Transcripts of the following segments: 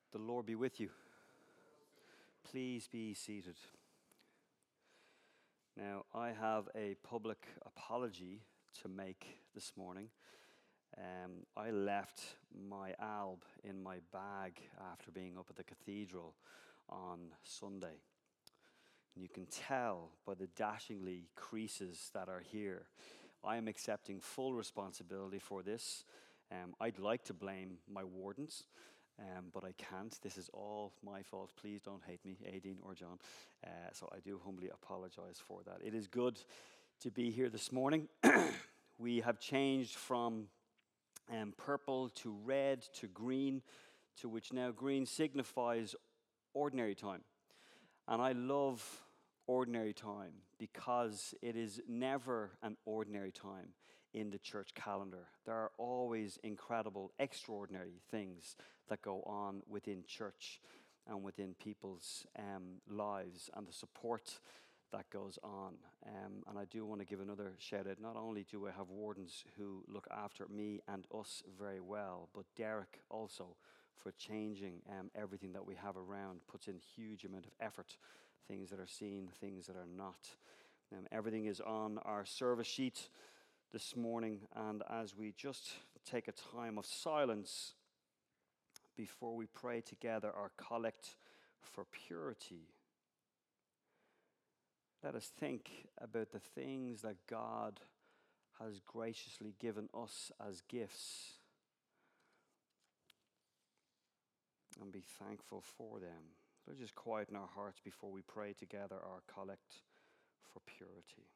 The Lord be with you. Please be seated. Now, I have a public apology to make this morning. I left my alb in my bag after being up at the cathedral on Sunday. And you can tell by the dashingly creases that are here. I am accepting full responsibility for this. I'd like to blame my wardens. But I can't. This is all my fault. Please don't hate me, Aideen or John. So I do humbly apologize for that. It is good to be here this morning. We have changed from purple to red to green, to which now green signifies ordinary time. And I love ordinary time because it is never an ordinary time in the church calendar. There are always incredible, extraordinary things that go on within church and within people's lives and the support that goes on. And I do want to give another shout out. Not only do I have wardens who look after me and us very well, but Derek also for changing everything that we have around, puts in huge amount of effort, things that are seen, things that are not. Everything is on our service sheet this morning, and as we just take a time of silence before we pray together our collect for purity, let us think about the things that God has graciously given us as gifts and be thankful for them. Let's just quieten our hearts before we pray together our collect for purity.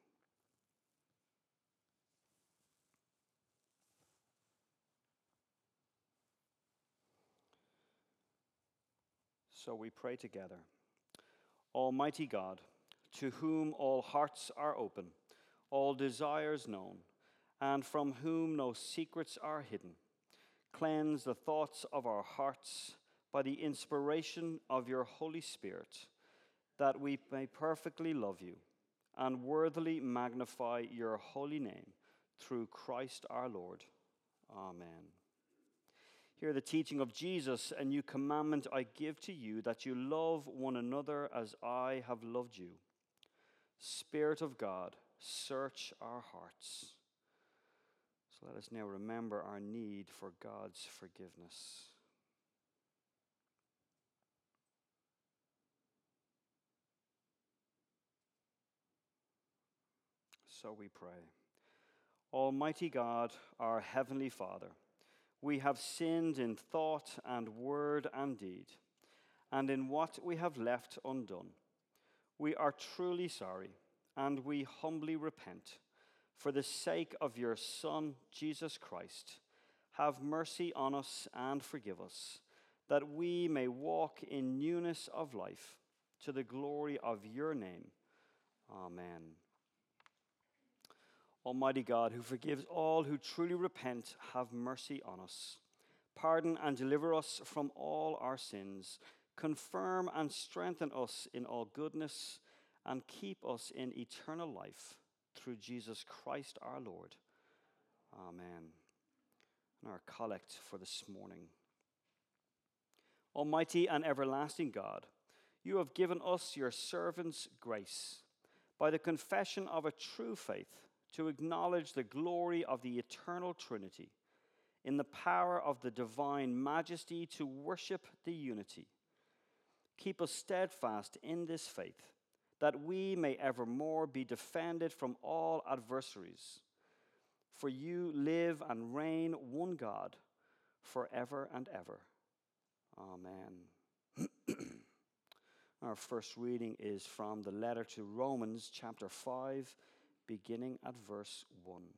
So we pray together. Almighty God, to whom all hearts are open, all desires known, and from whom no secrets are hidden, cleanse the thoughts of our hearts by the inspiration of your Holy Spirit, that we may perfectly love you and worthily magnify your holy name through Christ our Lord. Amen. Hear the teaching of Jesus. A new commandment I give to you, that you love one another as I have loved you. Spirit of God, search our hearts. So let us now remember our need for God's forgiveness. So we pray. Almighty God, our heavenly Father, we have sinned in thought and word and deed, and in what we have left undone. We are truly sorry, and we humbly repent. For the sake of your Son, Jesus Christ, have mercy on us and forgive us, that we may walk in newness of life, to the glory of your name. Amen. Almighty God, who forgives all who truly repent, have mercy on us. Pardon and deliver us from all our sins. Confirm and strengthen us in all goodness, and keep us in eternal life, through Jesus Christ our Lord. Amen. And our collect for this morning. Almighty and everlasting God, you have given us, your servants, grace, by the confession of a true faith, to acknowledge the glory of the eternal Trinity, in the power of the divine majesty to worship the unity. Keep us steadfast in this faith, that we may evermore be defended from all adversaries. For you live and reign, one God, forever and ever. Amen. Our first reading is from the letter to Romans, chapter 5, beginning at verse 1.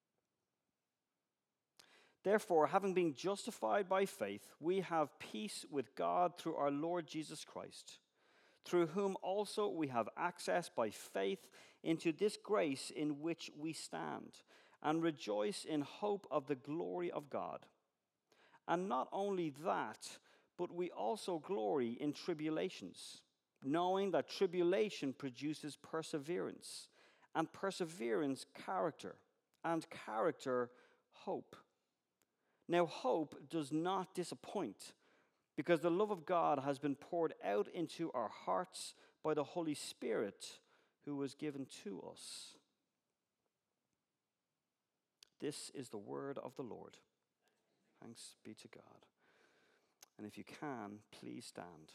Therefore, having been justified by faith, we have peace with God through our Lord Jesus Christ, through whom also we have access by faith into this grace in which we stand, and rejoice in hope of the glory of God. And not only that, but we also glory in tribulations, knowing that tribulation produces perseverance, and perseverance, character, and character, hope. Now, hope does not disappoint, because the love of God has been poured out into our hearts by the Holy Spirit who was given to us. This is the word of the Lord. Thanks be to God. And if you can, please stand.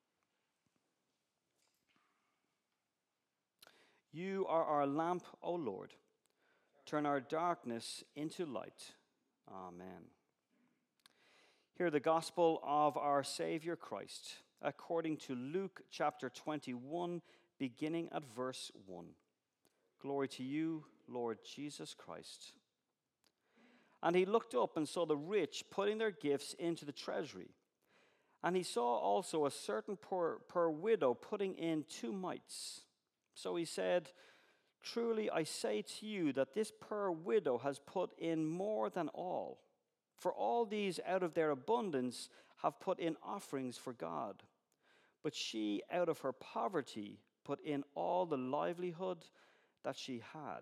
You are our lamp, O Lord. Turn our darkness into light. Amen. Hear the gospel of our Savior Christ, according to Luke chapter 21, beginning at verse 1. Glory to you, Lord Jesus Christ. And he looked up and saw the rich putting their gifts into the treasury. And he saw also a certain poor widow putting in 2 mites. So he said, truly I say to you that this poor widow has put in more than all. For all these out of their abundance have put in offerings for God. But she out of her poverty put in all the livelihood that she had.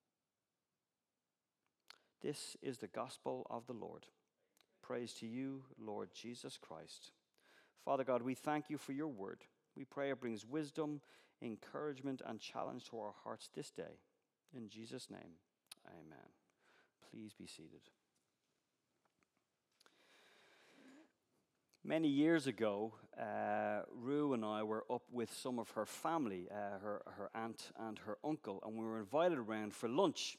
This is the gospel of the Lord. Praise to you, Lord Jesus Christ. Father God, we thank you for your word. We pray it brings wisdom, encouragement, and challenge to our hearts this day. In Jesus' name, amen. Please be seated. Many years ago, Rue and I were up with some of her family, her aunt and her uncle, and we were invited around for lunch.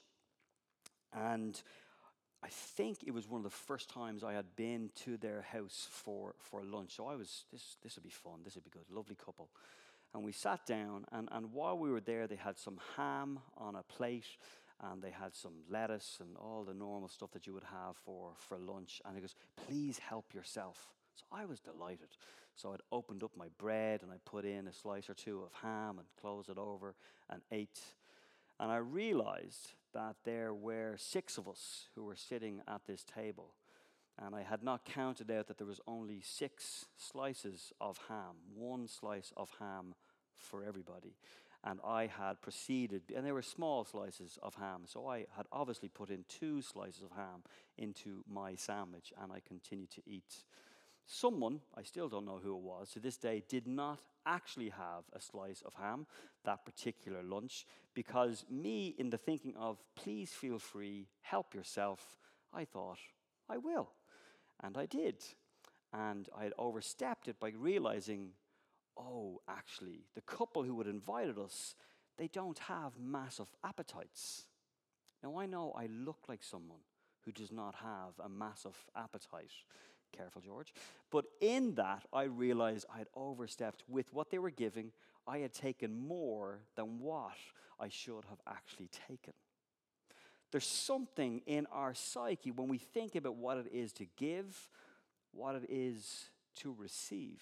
And I think it was one of the first times I had been to their house for lunch. So this would be fun, this would be good, lovely couple. And we sat down, and while we were there, they had some ham on a plate, and they had some lettuce and all the normal stuff that you would have for lunch. And he goes, please help yourself. So I was delighted. So I'd opened up my bread, and I put in a slice or 2 of ham and closed it over and ate. And I realized that there were 6 of us who were sitting at this table. And I had not counted out that there was only 6 slices of ham, 1 slice of ham for everybody. And I had proceeded, and they were small slices of ham, so I had obviously put in 2 slices of ham into my sandwich, and I continued to eat. Someone, I still don't know who it was, to this day did not actually have a slice of ham that particular lunch, because me, in the thinking of please feel free, help yourself, I thought, I will. And I did. And I had overstepped it by realizing, oh, actually, the couple who had invited us, they don't have massive appetites. Now, I know I look like someone who does not have a massive appetite. Careful, George. But in that, I realized I had overstepped with what they were giving. I had taken more than what I should have actually taken. There's something in our psyche when we think about what it is to give, what it is to receive.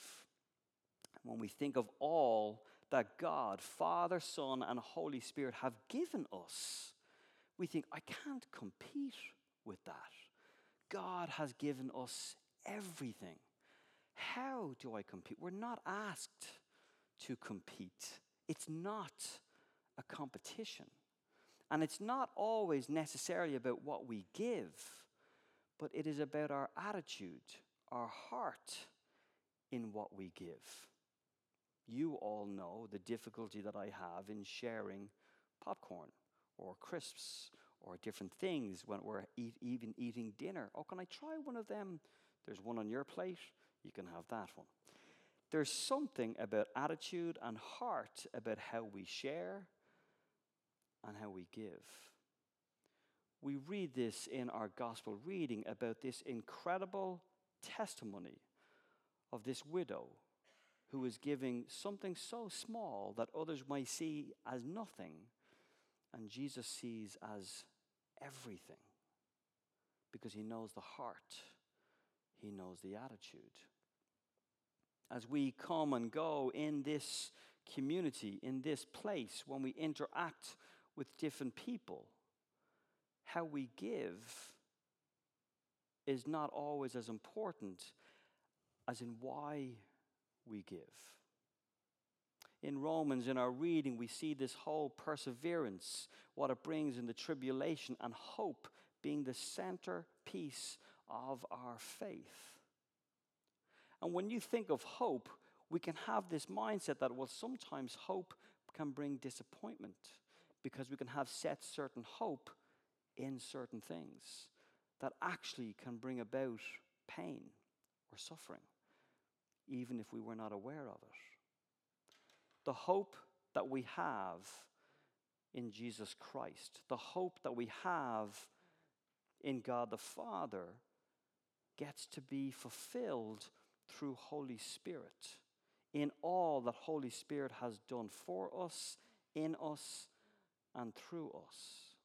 When we think of all that God, Father, Son, and Holy Spirit have given us, we think, I can't compete with that. God has given us everything. How do I compete? We're not asked to compete. It's not a competition. And it's not always necessarily about what we give, but it is about our attitude, our heart in what we give. You all know the difficulty that I have in sharing popcorn or crisps or different things when we're even eating dinner. Oh, can I try one of them? There's one on your plate. You can have that one. There's something about attitude and heart about how we share and how we give. We read this in our gospel reading about this incredible testimony of this widow who is giving something so small that others might see as nothing, and Jesus sees as everything, because he knows the heart, he knows the attitude. As we come and go in this community, in this place, when we interact with different people, how we give is not always as important as in why we give. In Romans, in our reading, we see this whole perseverance, what it brings in the tribulation, and hope being the centerpiece of our faith. And when you think of hope, we can have this mindset that, well, sometimes hope can bring disappointment because we can have set certain hope in certain things that actually can bring about pain or suffering, even if we were not aware of it. The hope that we have in Jesus Christ, the hope that we have in God the Father, gets to be fulfilled through Holy Spirit, in all that Holy Spirit has done for us, in us, and through us.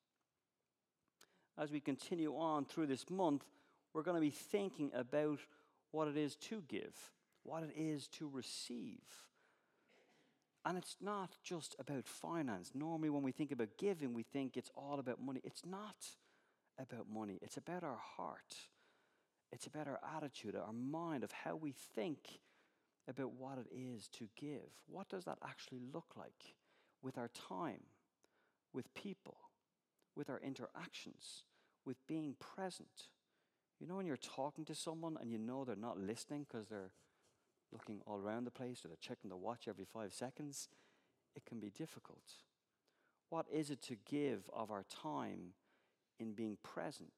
As we continue on through this month, we're going to be thinking about what it is to give, what it is to receive. And it's not just about finance. Normally when we think about giving, we think it's all about money. It's not about money. It's about our heart. It's about our attitude, our mind, of how we think about what it is to give. What does that actually look like with our time, with people, with our interactions, with being present? You know, when you're talking to someone and you know they're not listening because they're looking all around the place or they're checking the watch every 5 seconds, it can be difficult. What is it to give of our time in being present?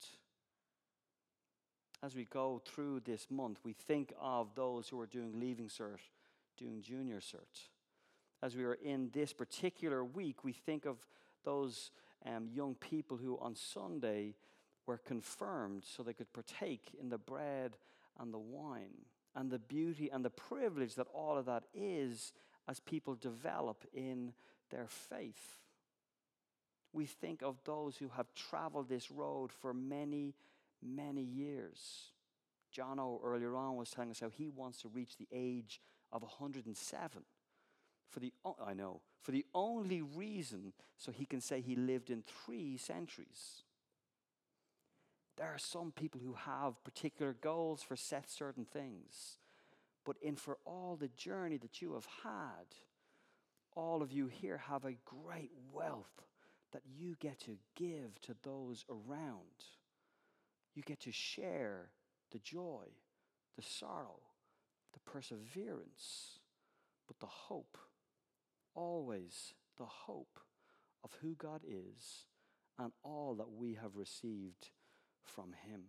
As we go through this month, we think of those who are doing Leaving Cert, doing Junior Cert. As we are in this particular week, we think of those young people who on Sunday were confirmed so they could partake in the bread and the wine, and the beauty and the privilege that all of that is as people develop in their faith. We think of those who have traveled this road for many, many years. John O earlier on was telling us how he wants to reach the age of 107 for the only reason so he can say he lived in 3 centuries. There are some people who have particular goals for set certain things, but for all the journey that you have had, all of you here have a great wealth that you get to give to those around. You get to share the joy, the sorrow, the perseverance, but the hope, always the hope of who God is and all that we have received from Him.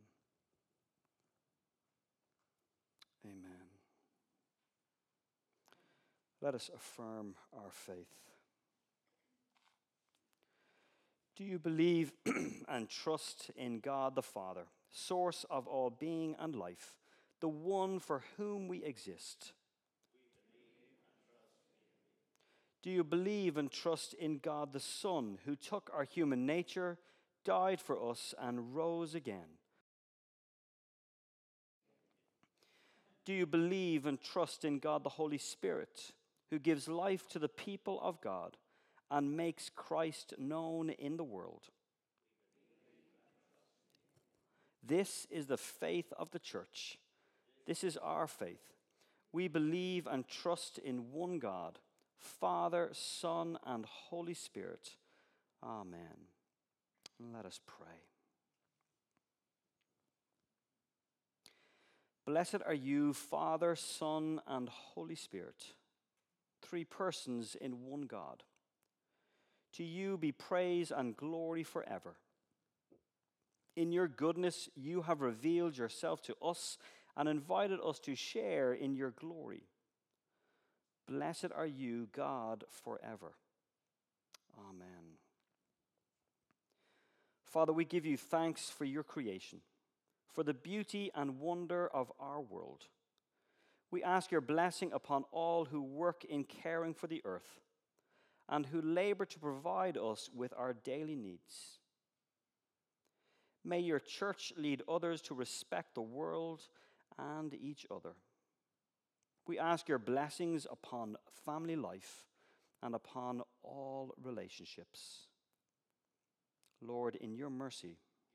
Amen. Let us affirm our faith. Do you believe and trust in God the Father, source of all being and life, the one for whom we exist? Do you believe and trust in God the Son, who took our human nature, died for us, and rose again? Do you believe and trust in God the Holy Spirit, who gives life to the people of God and makes Christ known in the world? This is the faith of the church. This is our faith. We believe and trust in one God, Father, Son, and Holy Spirit. Amen. Let us pray. Blessed are you, Father, Son, and Holy Spirit, 3 persons in one God. To you be praise and glory forever. In your goodness, you have revealed yourself to us and invited us to share in your glory. Blessed are you, God, forever. Amen. Father, we give you thanks for your creation, for the beauty and wonder of our world. We ask your blessing upon all who work in caring for the earth and who labor to provide us with our daily needs. May your church lead others to respect the world and each other. We ask your blessings upon family life and upon all relationships. Lord, in your mercy,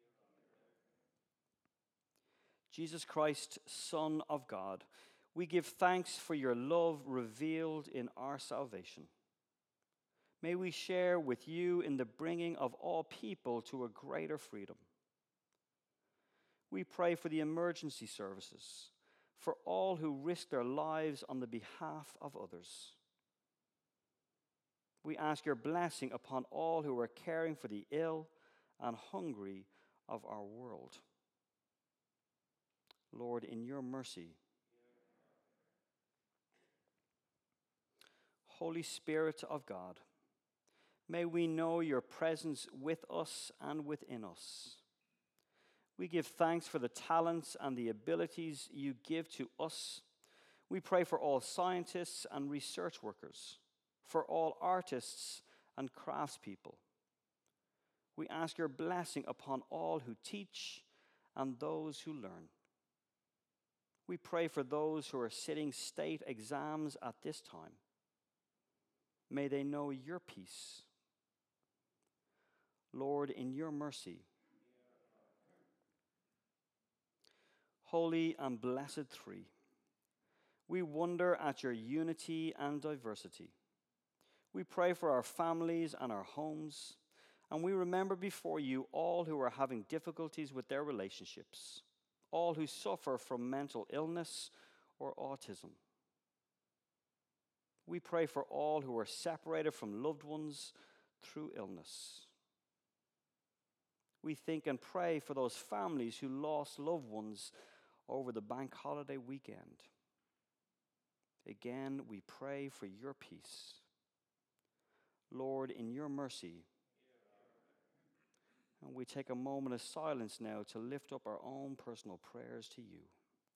Jesus Christ, Son of God, we give thanks for your love revealed in our salvation. May we share with you in the bringing of all people to a greater freedom. We pray for the emergency services, for all who risk their lives on the behalf of others. We ask your blessing upon all who are caring for the ill and hungry of our world. Lord, in your mercy, Holy Spirit of God, may we know your presence with us and within us. We give thanks for the talents and the abilities you give to us. We pray for all scientists and research workers, for all artists and craftspeople. We ask your blessing upon all who teach and those who learn. We pray for those who are sitting state exams at this time. May they know your peace. Lord, in your mercy, Holy and Blessed Three, we wonder at your unity and diversity. We pray for our families and our homes, and we remember before you all who are having difficulties with their relationships, all who suffer from mental illness or autism. We pray for all who are separated from loved ones through illness. We think and pray for those families who lost loved ones over the bank holiday weekend. Again, we pray for your peace. Lord, in your mercy, and we take a moment of silence now to lift up our own personal prayers to you.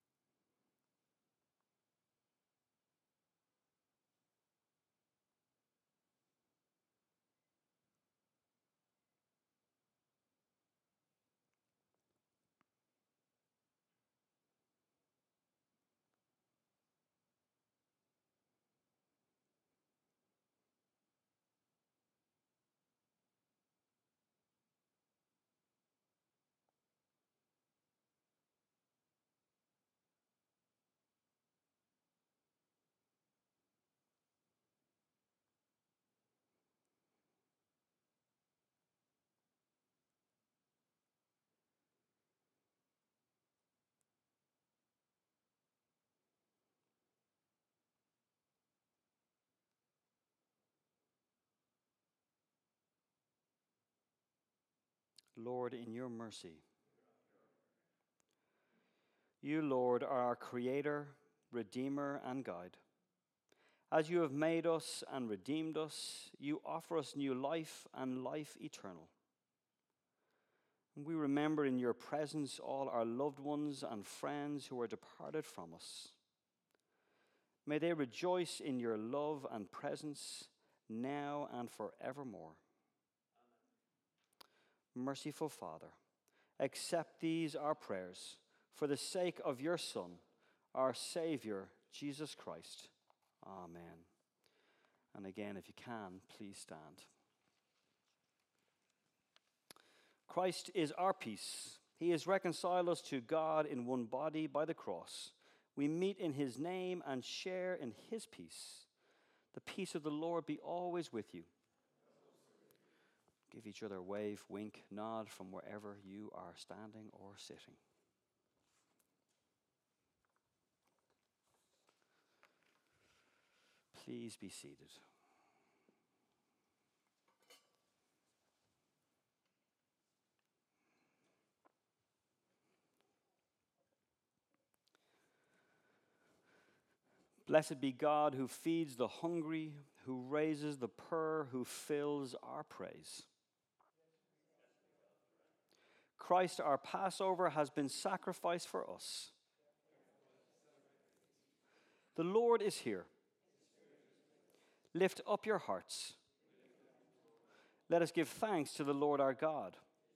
Lord, in your mercy. You, Lord, are our Creator, Redeemer, and Guide. As you have made us and redeemed us, you offer us new life and life eternal. And we remember in your presence all our loved ones and friends who are departed from us. May they rejoice in your love and presence now and forevermore. Merciful Father, accept these our prayers for the sake of your Son, our Savior, Jesus Christ. Amen. And again, if you can, please stand. Christ is our peace. He has reconciled us to God in one body by the cross. We meet in his name and share in his peace. The peace of the Lord be always with you. Give each other a wave, wink, nod from wherever you are standing or sitting. Please be seated. Blessed be God who feeds the hungry, who raises the poor, who fills our praise. Christ, our Passover, has been sacrificed for us. The Lord is here. Lift up your hearts. Let us give thanks to the Lord our God.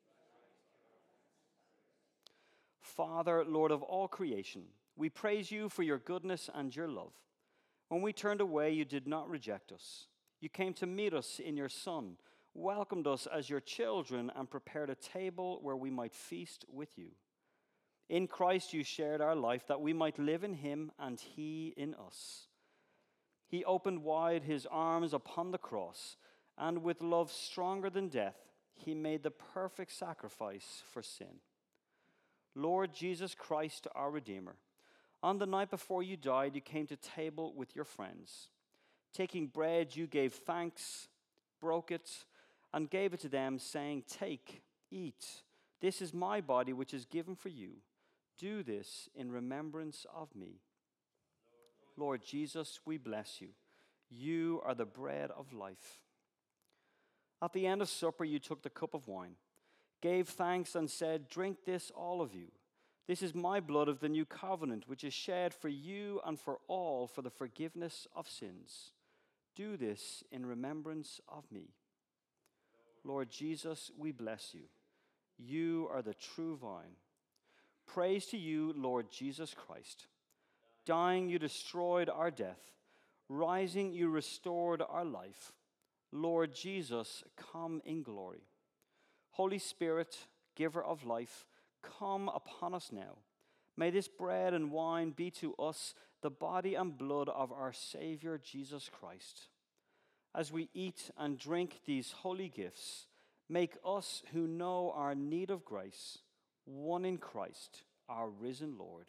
Father, Lord of all creation, we praise you for your goodness and your love. When we turned away, you did not reject us. You came to meet us in your Son, welcomed us as your children, and prepared a table where we might feast with you. In Christ you shared our life that we might live in him and he in us. He opened wide his arms upon the cross, and with love stronger than death, he made the perfect sacrifice for sin. Lord Jesus Christ, our Redeemer, On the night before you died, you came to table with your friends. Taking bread, you gave thanks, broke it, and gave it to them, saying, 'Take, eat. This is my body, which is given for you. Do this in remembrance of me.' Lord Jesus, we bless you. You are the bread of life." At the end of supper, you took the cup of wine, gave thanks, and said, "Drink this, all of you. This is my blood of the new covenant, which is shed for you and for all for the forgiveness of sins. Do this in remembrance of me." Lord Jesus, we bless you. You are the true vine. Praise to you, Lord Jesus Christ. Dying, you destroyed our death. Rising, you restored our life. Lord Jesus, come in glory. Holy Spirit, giver of life, come upon us now. May this bread and wine be to us the body and blood of our Savior Jesus Christ. As we eat and drink these holy gifts, make us who know our need of grace, one in Christ, our risen Lord.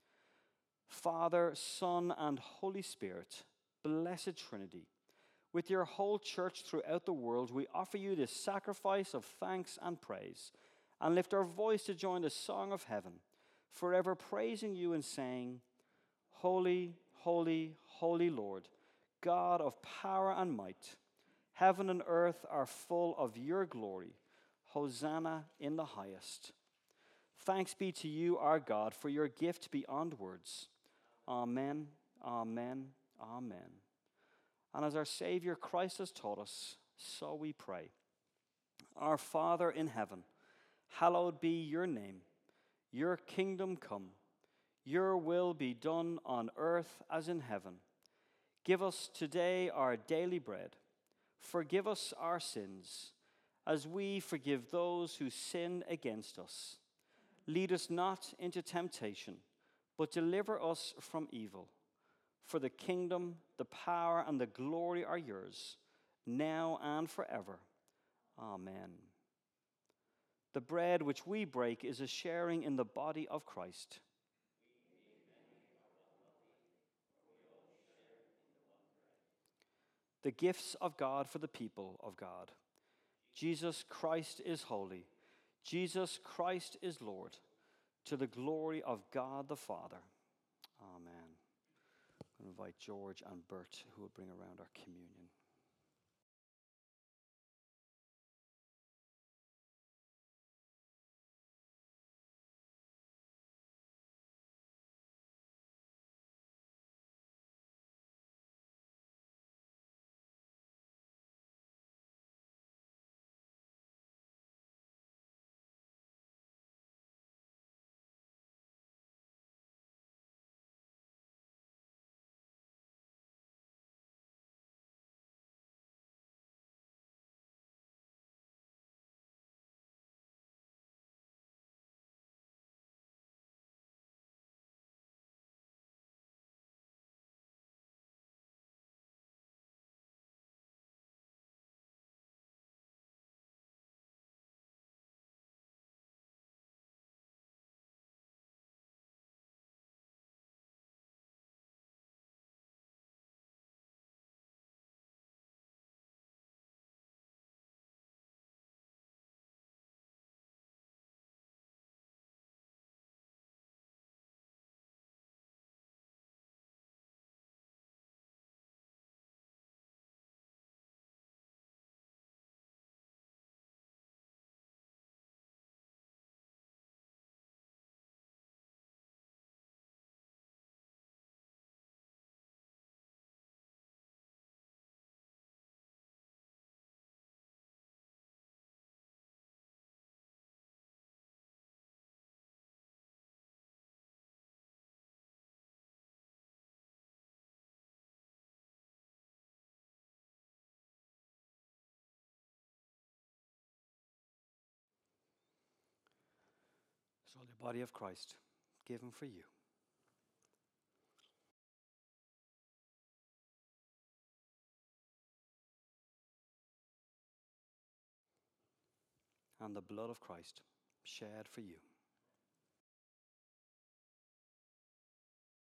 Father, Son, and Holy Spirit, blessed Trinity, with your whole church throughout the world, we offer you this sacrifice of thanks and praise, and lift our voice to join the song of heaven, forever praising you and saying, "Holy, holy, holy Lord, God of power and might, heaven and earth are full of your glory. Hosanna in the highest." Thanks be to you, our God, for your gift beyond words. Amen, amen, amen. And as our Savior Christ has taught us, so we pray. Our Father in heaven, hallowed be your name. Your kingdom come. Your will be done on earth as in heaven. Give us today our daily bread. Forgive us our sins, as we forgive those who sin against us. Lead us not into temptation, but deliver us from evil. For the kingdom, the power, and the glory are yours, now and forever. Amen. The bread which we break is a sharing in the body of Christ. The gifts of God for the people of God. Jesus Christ is holy. Jesus Christ is Lord, to the glory of God the Father. Amen. I invite George and Bert, who will bring around our communion. So the body of Christ, given for you. And the blood of Christ, shed for you.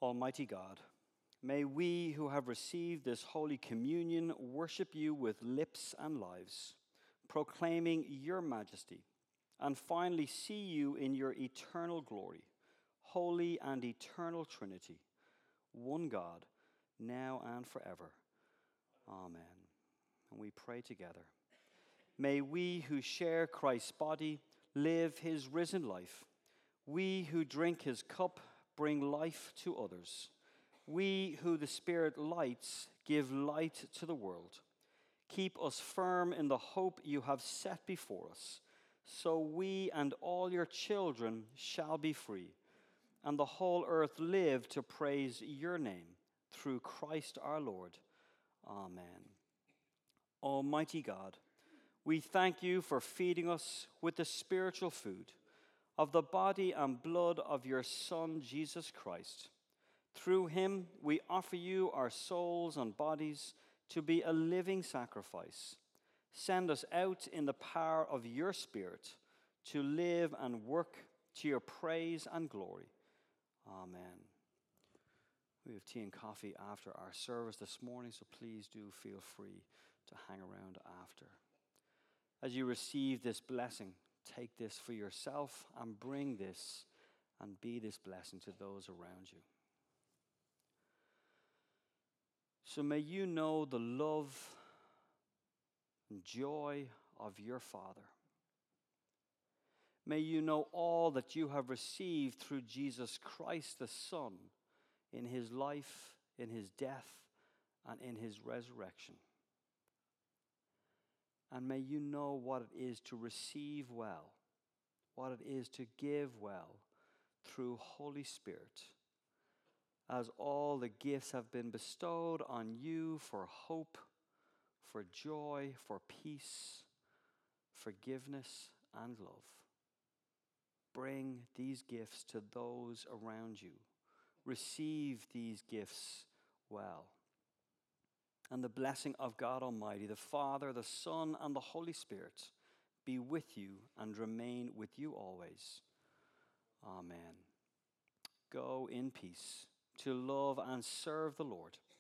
Almighty God, may we who have received this Holy Communion worship you with lips and lives, proclaiming your majesty, and finally see you in your eternal glory, holy and eternal Trinity, one God, now and forever. Amen. And we pray together. May we who share Christ's body live his risen life. We who drink his cup bring life to others. We who the Spirit lights give light to the world. Keep us firm in the hope you have set before us, so we and all your children shall be free, and the whole earth live to praise your name, through Christ our Lord. Amen. Almighty God, we thank you for feeding us with the spiritual food of the body and blood of your Son, Jesus Christ. Through him, we offer you our souls and bodies to be a living sacrifice. Send us out in the power of your Spirit to live and work to your praise and glory. Amen. We have tea and coffee after our service this morning, so please do feel free to hang around after. As you receive this blessing, take this for yourself and bring this and be this blessing to those around you. So may you know the love and joy of your Father. May you know all that you have received through Jesus Christ the Son, in his life, in his death, and in his resurrection. And may you know what it is to receive well, what it is to give well through Holy Spirit, as all the gifts have been bestowed on you for hope, for joy, for peace, forgiveness, and love. Bring these gifts to those around you. Receive these gifts well. And the blessing of God Almighty, the Father, the Son, and the Holy Spirit be with you and remain with you always. Amen. Go in peace to love and serve the Lord.